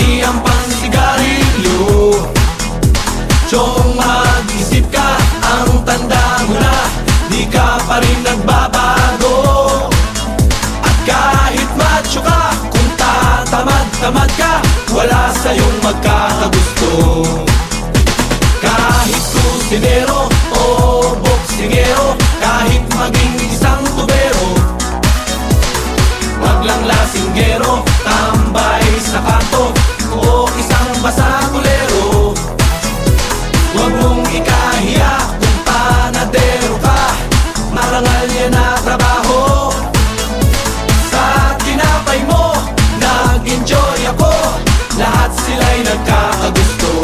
pati ang pansigarilyo. Chong, mag-isip ka, ang tanda mo na, di ka pa rin nagbabago. At kahit macho ka, kung tatamad-tamad ka, wala sa'yong magkakagusto. Kahit kusinero o boksingero, kahit maging isang tubero, wag lang lasinggero, tambay sa kanto o isang basakulero. Huwag mong ikahiya kung panadero ka, marangal yan na trabaho. Sa tinapay mo, nag-enjoy ako, lahat sila'y nagkakagusto.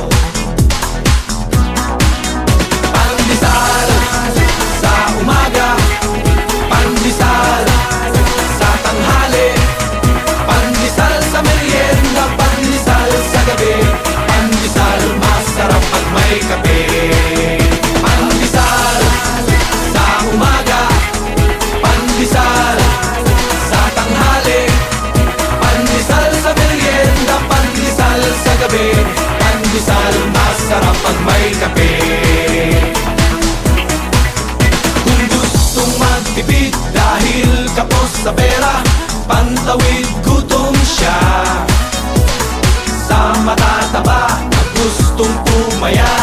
Pandesal sa umaga, pandesal sa tanghali, pandesal sa merienda, pandesal sa gabi, pandesal masarap pag may kape. Pandesal sa umaga, pandesal sa tanghali, pandesal sa merienda, pandesal sa gabi, pandesal masarap pag may kape. Kung gustong magtipid dahil kapos sa pera, pantawid gutom siya. Sa matataba na gustong pumaya,